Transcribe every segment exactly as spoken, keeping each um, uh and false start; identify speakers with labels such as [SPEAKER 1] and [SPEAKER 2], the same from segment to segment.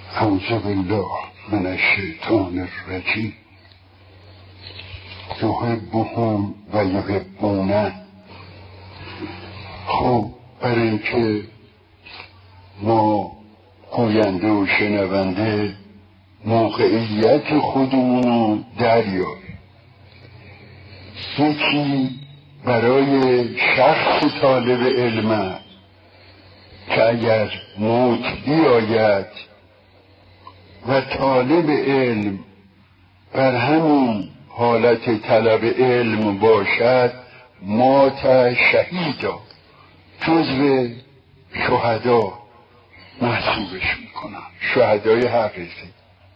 [SPEAKER 1] اعوذ بالله من الشیطان الرجیم. یحبهم و یحبونه. خب برای اینکه ما گوینده و شنونده موقعیت خودمون رو دریابیم، یکی برای شخص طالب علم که اگر موت بیاید و طالب علم بر همون حالت طلب علم باشد، مات شهیدا، جزو شهدا محسوبش میکنن، شهدای حقیقی.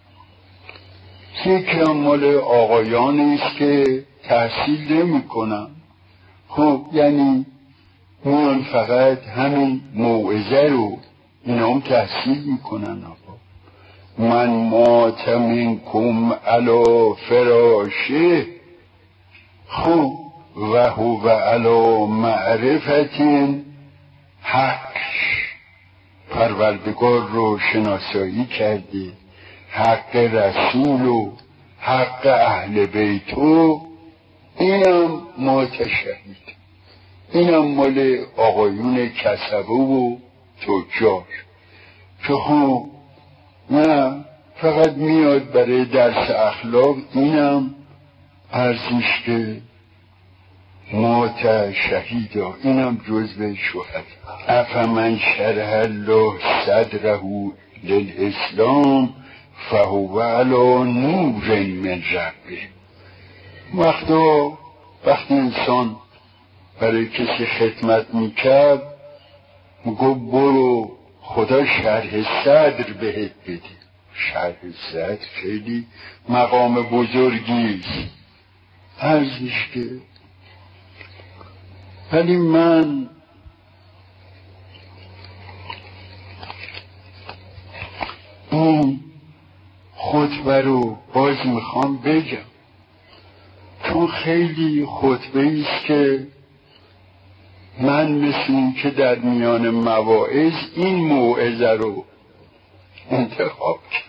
[SPEAKER 1] یکی هم مال آقایانی است که تحصیل نمی کنن. خب یعنی میان فقط همین موعظه رو اینا هم تحصیل میکنن. من مات منکم علی فراشه، خب و هو علی معرفت حق، پروردگار رو شناسایی کرده، حق رسول و حق اهل بیتو، اینم مات شهید. اینم مال آقایون کسبه و تجار که خب نه فقط میاد برای درس اخلاق، اینم ارزش که مات شهیدا، اینم جزو شهد. افمن شرح الله صدره للاسلام فهو علی نور من ربه. وقتا وقتی انسان برای کسی خدمت میکرد میگو برو خدا شرح صدر بهت بده. شرح صدر خیلی مقام بزرگیست، ارزش که. ولی من این خطبه رو باز میخوام بگم، چون خیلی خطبه ایست که من مثل این که در میان مواعظ این موعظه رو انتخاب کرد.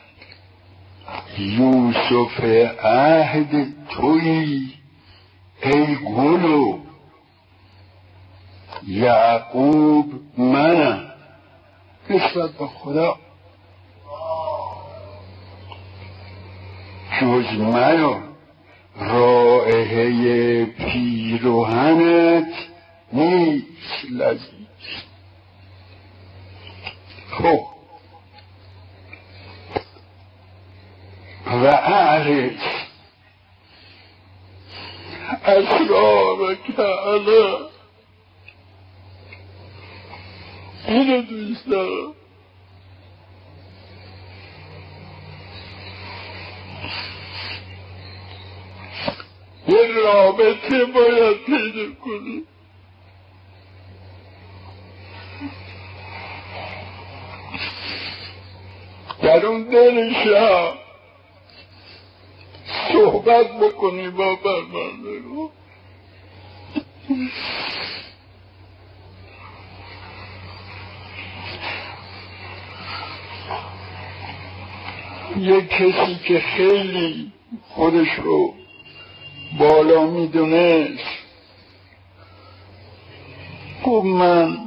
[SPEAKER 1] یوسف عهد تویی ای گلو، یعقوب منم. نسبت به خدا جز منو رائحه پیرهنت نیست لذیذ. خب و اعرض اسرارک علی، اینو دوست دارم. یه رابطه باید پیدا کنی، در اون دل شب صحبت بکنی با پروردگار. یک کسی که خیلی خودش رو بالا میدونست گفت من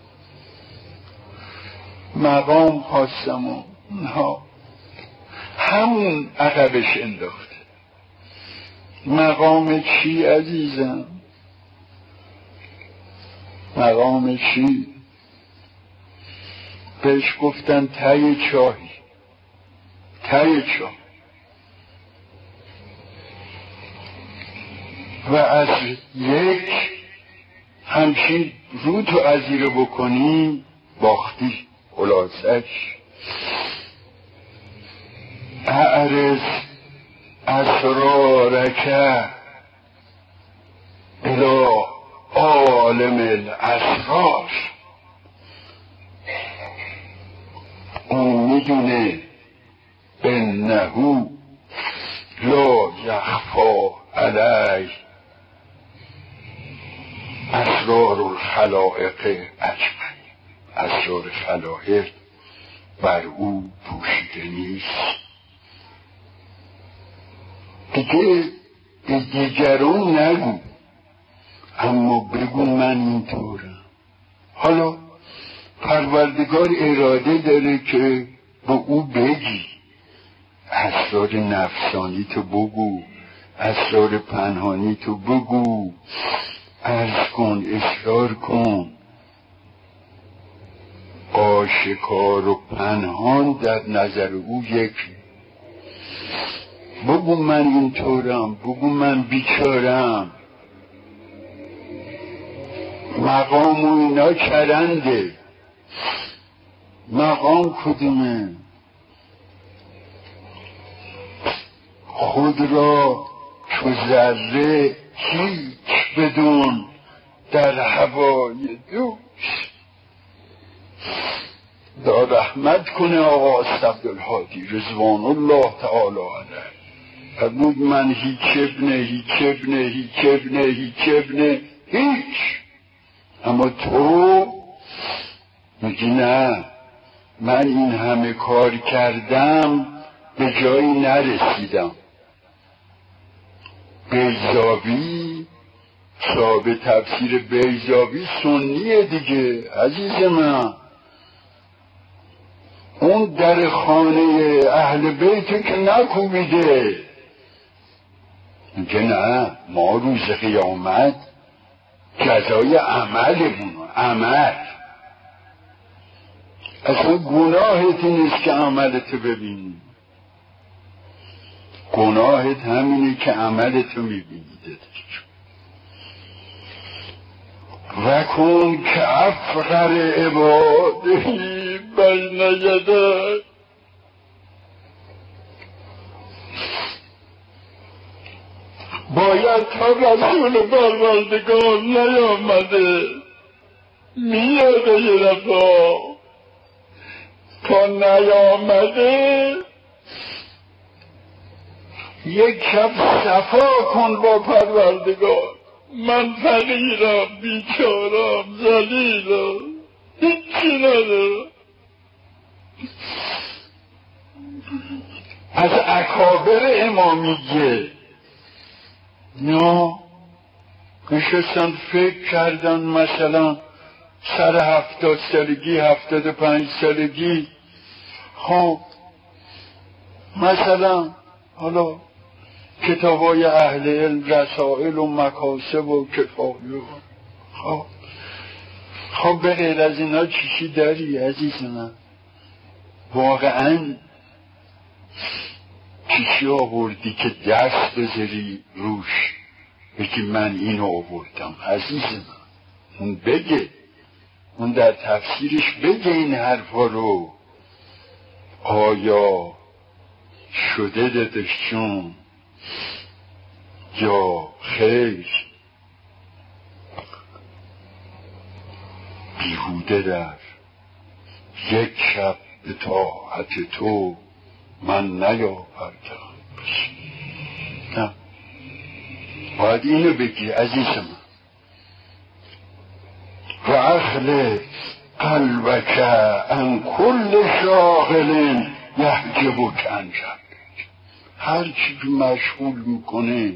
[SPEAKER 1] مقام خواستم و اینها، همون عقبش انداخته. مقام چی عزیزم؟ مقام چی؟ بهش گفتن ته چاهی، ته چاه، و از یک همچین رو تو ازیره بکنی باختی. خلاصش اعرض اسرارک الی عالم الاسرار. اون میدونه انه لا یخفی علیه اسرار الخلائق اجمعین. اسرار خلائق بر او پوشیده نیست. دیگه به دیگران نگو، اما بگو من اینطورم. حالا پروردگار اراده داره که با او بگی، اسرار نفسانی تو بگو، اسرار پنهانی تو بگو، عرض کن، اصرار کن. آشکار و پنهان در نظر او یکی. بگو من اینطورم، بگو من بیچارم. مقام و اینا چرنده، مقام کدومه؟ خود را چو ذره هیچ بدون در هوای دوش. دا رحمت کنه آقا عبدالهادی رضوان الله تعالی علیه. فرمود من هیچ ابنه هیچ ابنه هیچ ابنه هیچ ابنه هیچ. اما تو میگی نه، من این همه کار کردم به جایی نرسیدم. بیضاوی، صاحب تفسیر بیضاوی سنیه دیگه عزیز من. اون در خانه اهل بیت که نکوبیده. میگه نه، ما روز قیامت جزای عملمون، عمل. اصلا گناهت نیست که عملتو ببینی، گناهت همینه که عملتو میبینی. و کن که افقر عبادهی بین یدک. باید تا رسول پروردگار نیامده میاده یه رفا، تا نیامده یک شب صفا کن با پروردگار. من فقیرم، بیچارم، ذلیلم، هیچی ندارم. از اکابر امامیه نه نشستن فکر کردن، مثلا سر هفتاد سالگی، هفتاد پنج سالگی، خب مثلا حالا کتابای اهل علم، رسائل و مکاسب و کفایه، خب خب به غیر از اینا چیشی داری عزیز من؟ واقعا چیشی آوردی که دست بذاری روش بگی من اینو آوردم؟ عزیز من اون بگه، اون در تفسیرش بگه این حرفا رو. آیا شده دادشون یا خیر؟ بیهوده در یک شب به طاعت تو من نیاوردم. نه، باید اینو بگی عزیز من. و اخلص قلبک عن کل شاغل یحجبک عن ربک. هر چی که مشغول میکنه،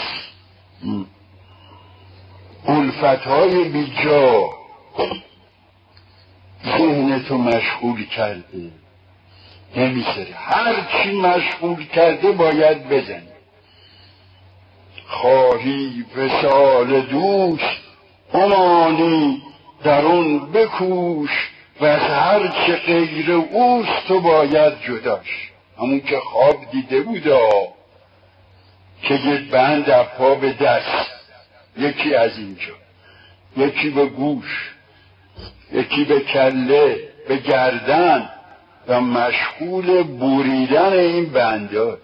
[SPEAKER 1] الفتهای بیجا ذهنتو مشغول کرده، نمیسره. هر چی مشغول کرده باید بزنی. خواهی وصال دوست امانی در اون بکوش، و از هر چه غیر اوست تو باید جداش. همون که خواب دیده بودا که یک بند پا به دست، یکی از اینجا، یکی به گوش، یکی به کله، به گردن، و مشغول بریدن این بندات.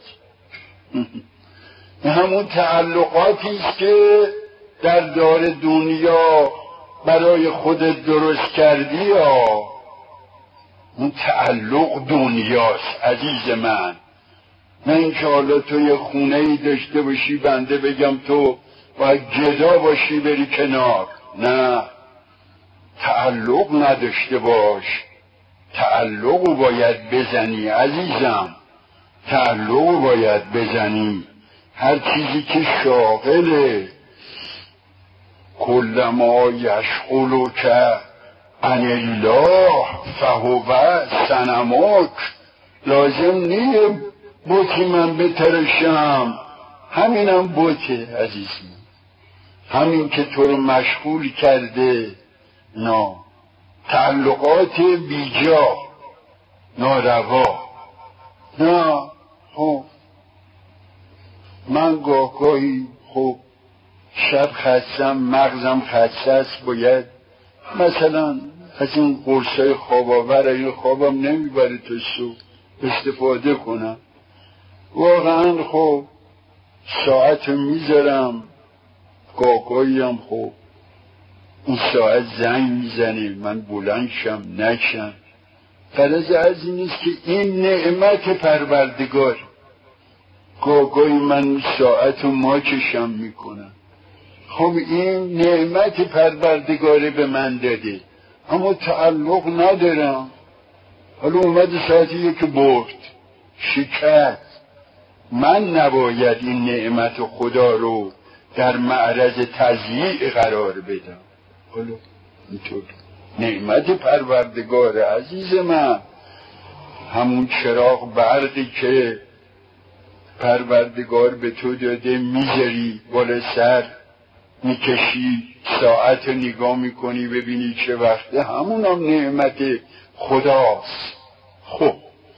[SPEAKER 1] همون تعلقاتی است که در دار دنیا برای خودت درست کردی. ها اون تعلق دنیاست عزیز من. نه اینکه حالا تو یه خونه ای داشته باشی بنده بگم تو باید جدا باشی بری کنار. نه، تعلق نداشته باش، تعلق باید بزنی عزیزم، تعلق باید بزنی. هر چیزی که شاغله کلما یشغلک عن الله فهو صنمک. لازم نیه بوتی من بترشم، همینم بوته عزیزم، همین که تو رو مشغول کرده. نه تعلقات بیجا ناروا. نه خب من گاه گاهی خب شب خستم، مغزم خسته است، باید مثلا از این قرصای خواب آور، این خوابم نمیبره تا صبح استفاده کنم. واقعا خب ساعت میذارم، گاه گاهی هم خب اون ساعت زنگ میزنه، من بلند شم نشم. غرض از این است که این نعمت پروردگار، گاه گاهی من ساعت رو ماچشم میکنم. خب این نعمت پروردگاره به من داده، اما تعلق ندارم. حالا اومد ساعتی یک برد شکست، من نباید این نعمت خدا رو در معرض تضییع قرار بدم. حالا اینطور نعمت پروردگار عزیز من، همون چراغ برقی که پروردگار به تو داده میذاری بالا سر، میکشی ساعت رو نگاه میکنی ببینی چه وقته، همون هم نعمت خداست. خب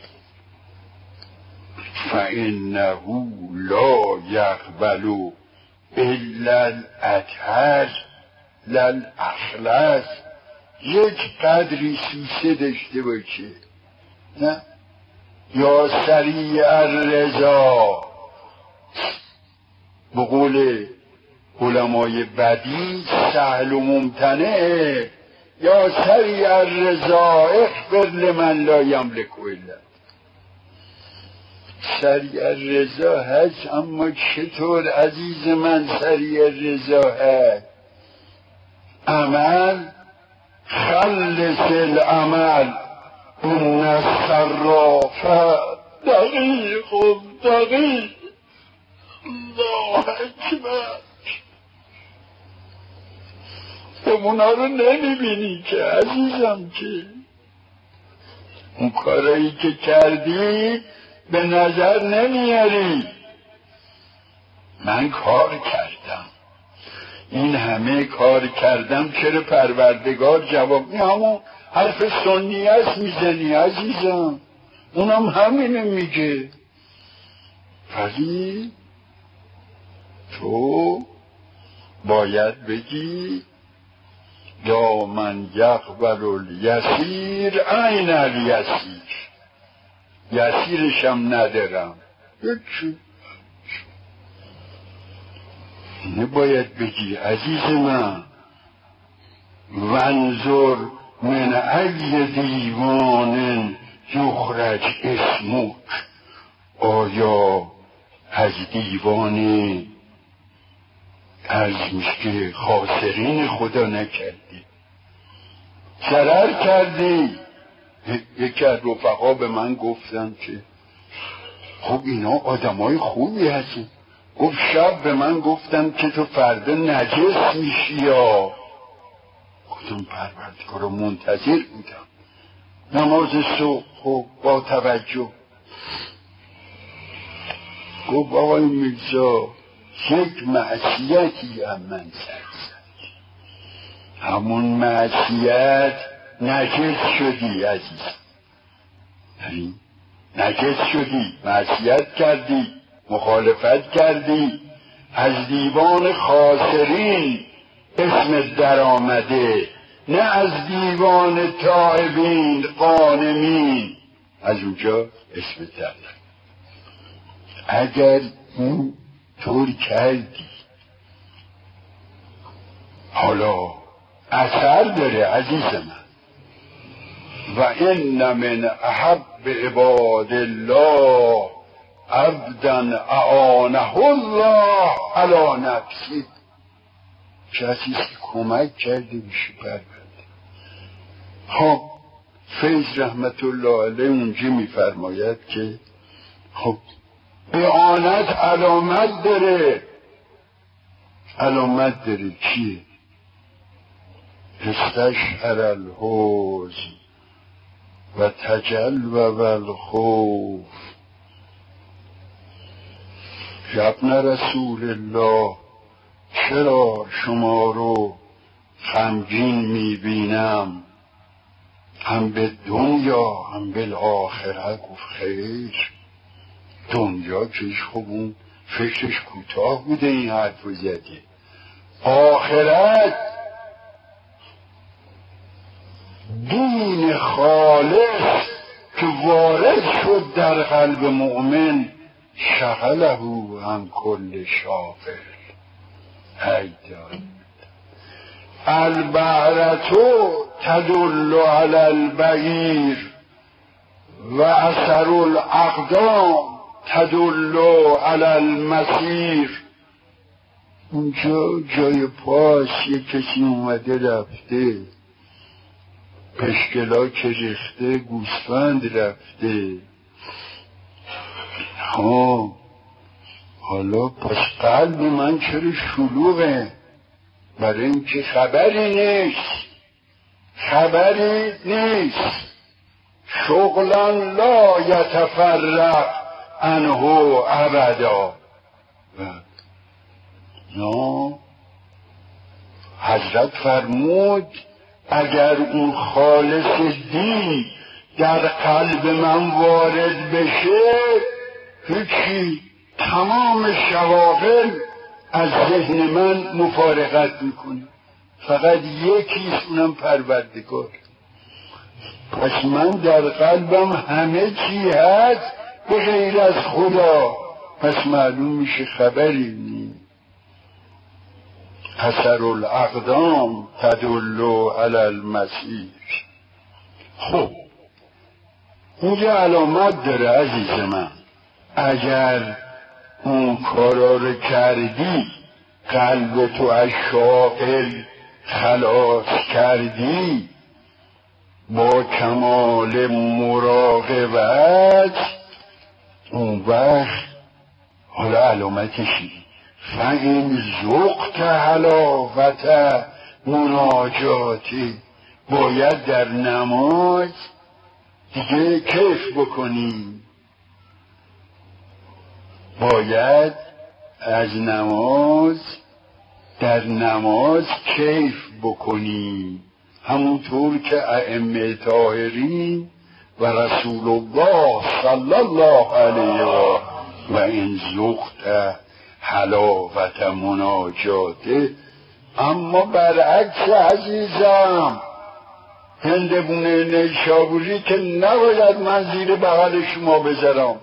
[SPEAKER 1] فإنه لا یقبل الا الأطهر لا الأخلص. یک قدری سیسه داشته باشه، نه یا سریع الرضا، به قول علمای بدی سهل و ممتنع، یا سریع الرضا اغفر لمن لا یملک الا. سریع الرضا هست، اما چطور عزیز من سریع الرضا هست؟ عمل خلص العمل ان الصراف دقیق دقیق. الله اکبر. اونا رو نمیبینی که عزیزم، که اون کارایی که کردی به نظر نمیاری. من کار کردم، این همه کار کردم، چرا پروردگار جواب؟ این همون حرف سنی است میزنی عزیزم، اونم همینه میگه. ولی تو باید بگی یا من یقبل الیسیر عین الیسیر، یسیرشم ندارم. یکی اینه باید بگی عزیز من. وانظر من ای دیوان یخرج اسمک. آیا از دیوان از که خاسرین خدا نکردی، ضرر کردی؟ یکی از رفقا به من گفتن که خب اینا آدمای خوبی هستی. گفت شب به من گفتن که تو فردا نجس میشی. یا گفتم پروردگار رو منتظر بودم، نماز صبح خب با توجه. گفت آقای میرزا یک معصیتی هم من سر زد، همون معصیت نجس شدی عزیز. یعنی نجس شدی، معصیت کردی، مخالفت کردی، از دیوان خاسرین اسم در آمده، نه از دیوان تائبین قانمین، از اونجا اسم در. اگر این طور کردی حالا اثر داره عزیز من. و این من احب عباد الله عبدا اعانه الله علی نفسه. کسی که کمک کرده میشه پرورده. خب فیض رحمت الله علیه اونجا میفرماید که خب اعانت علامت داره. علامت داره چیه؟ استشعر الحزن و تجلو الخوف. ابن رسول الله چرا شما رو غمگین میبینم؟ هم به دنیا هم به آخرت. گفت خیر، دنیا کش خوب اون فکرش کوتاه بوده این حرف زده. آخرت دین خالص که وارد شد در قلب مؤمن، شغله عن کل شاغل. هیدان البعرتو تدل علی البعیر و اثر الاقدام تدل علی المسیر. اونجا جای پاس یک کسی اومده رفته، پشکلا که ریخته، گوسفند رفته. ها حالا پس قلب من چرا شلوغه؟ برای اینکه خبری نیست، خبری نیست. شغلا لا یتفرق عنه ابدا. نه، حضرت فرمود اگر اون خالص دین در قلب من وارد بشه، هیچی، تمام شواغل از ذهن من مفارقت میکنه، فقط یکیست، اونم پروردگار. پس من در قلبم همه چی هست به غیر از خدا، پس معلوم میشه خبری نیست. اثر الاقدام تدل علی المسیر. خب اینجا علامت داره عزیز من. اگر اون کارا رو کردی، قلب تو از شاغل خلاص کردی، با کمال مراقبت، اون وقت حالا علامتشی فَإِنْ ذُقْتَ حلاوت مناجاتی. باید در نماز دیگه کیف بکنی، باید از نماز در نماز کیف بکنی، همونطور که ائمه طاهرین و رسول الله صلی الله علیه و و این ذقت حلاوت مناجاته. اما برعکس عزیزم، هندبونه نیشابوری که نباید من زیر بغل شما بذارم.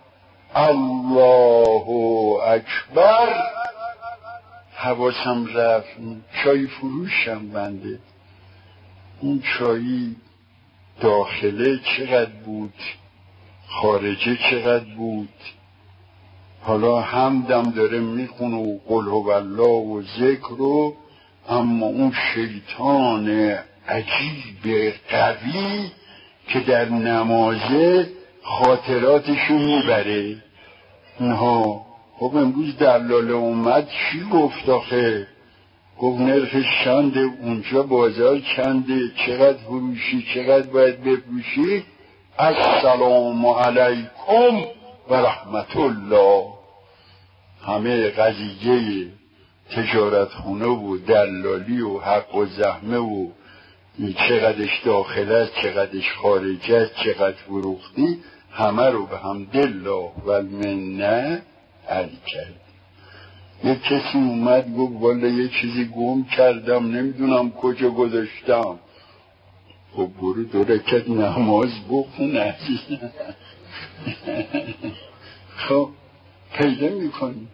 [SPEAKER 1] الله اکبر. حواسم رفت، چای فروشم بنده، اون چایی داخله چقدر بود، خارجه چقدر بود. حالا همدم داره میخونه و قل هو الله و ذکر رو، اما اون شیطان عجیب قوی که در نمازه خاطراتشو میبره. اینها خب امروز دلاله اومد چی گفت آخه؟ گفت نرخش چنده، اونجا بازار چنده، چقدر فروشی، چقدر باید بفروشی. السلام علیکم و رحمت الله. همه قضیه تجارت خونه و دلالی و حق و زحمه و چقدرش داخل است، چقدرش خارج است، چقدر فروختی، همه رو به حمدالله و المنه حل کرد. یک کسی اومد گفت والا یه چیزی گم کردم، نمیدونم کجا گذاشتم. خب برو دو رکعت نماز بخون عزیزم. خب پیدا میکنی.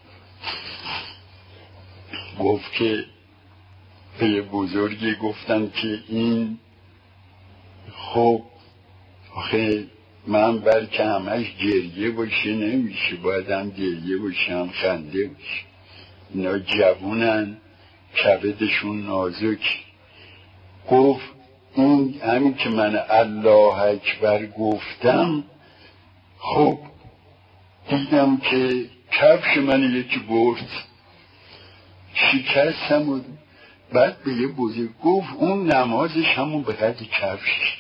[SPEAKER 1] گفت که به بزرگی گفتن که این خب آخه من بلکه همش گریه باشه نمیشه، باید هم گریه باشه هم خنده باشه. اینا جوونن، کبدشون نازک. گفت این همین که من الله اکبر گفتم، خب دیدم که کفش من یکی برد، شکستم و بعد به یه بزرگ گفت اون نمازش همون به قدر کفشش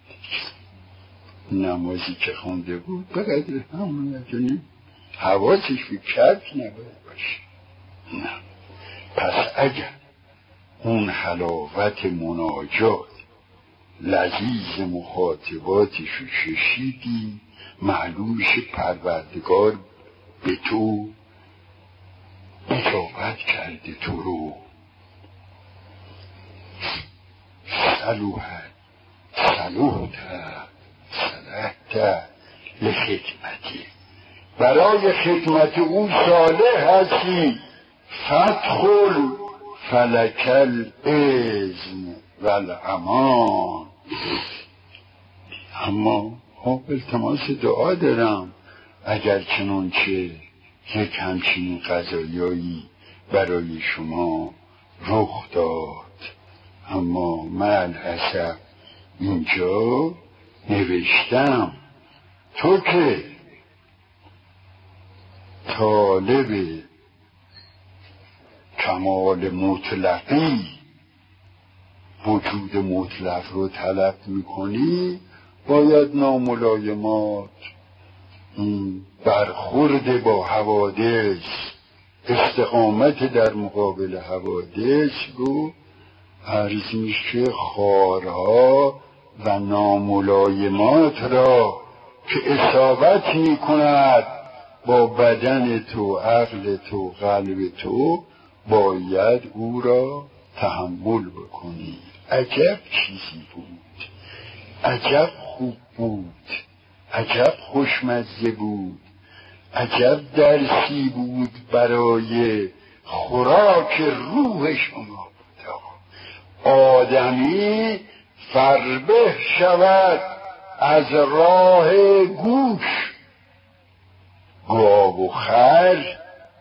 [SPEAKER 1] نمازی که خونده بود به قدر همون نتونی حواسش به کفش نباید باشه. نه، پس اگر اون حلاوت مناجات لذیذ مخاطباتش رو ششیدی، معلومش پروردگار به تو اجابت کرده، تو رو صلوحت صلوحت صلحت لخدمتی، برای خدمت او صالح هستی. فتخل فلکل اذن والامان. اما خب التماس دعا دارم، اگر چنانچه یک همچین قضایایی برای شما رخ داد. اما من الاسف اینجا نوشتم تو که طالب کمال مطلقی وجود مطلق رو طلب میکنی، باید ناملایمات، برخورد با حوادث، استقامت در مقابل حوادث رو عرض میشه خارها و ناملایمات را که اصابت میکند با بدن تو، عقل تو، قلب تو، باید او را تحمل بکنی. عجب چیزی بود، عجب خوب بود، عجب خوشمزه بود، عجب درسی بود برای خوراک روح شما. آدمی فربه شود از راه گوش، گاو و خر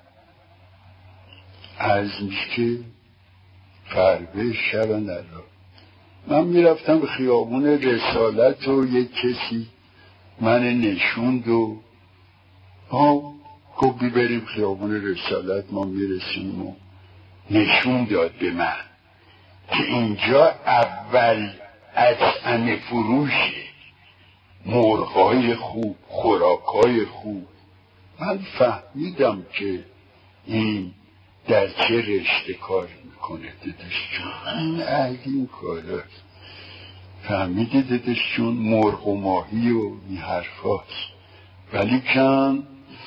[SPEAKER 1] از میشه فربه شود در راه. من میرفتم به خیابون رسالت و یک کسی من نشوند و ها گفت بریم خیابون رسالت. ما میرسیم و نشون داد به من که اینجا اول اطعمه فروشه، مرغای خوب، خوراکای خوب. من فهمیدم که این در چه رشته کار میکنه. دادش چون این اهل این کاراست، فهمیده دادش چون مرغ و ماهی و این حرفاست. ولی کن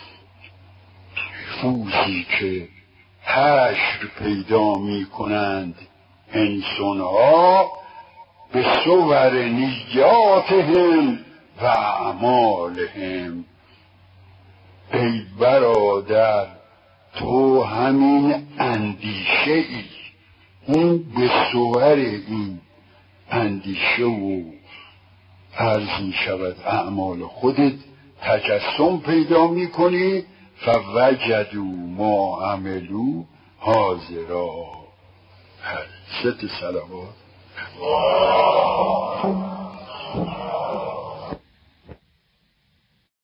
[SPEAKER 1] فوزی که حشر پیدا میکنند انسان ها به صور نیاتهم و اعمالهم. ای برادر تو همین اندیشه ای، اون به صور این اندیشه و عرض می شود اعمال خودت تجسم پیدا می کنی. فوجدوا ما عملوا حاضرا. ست صلوات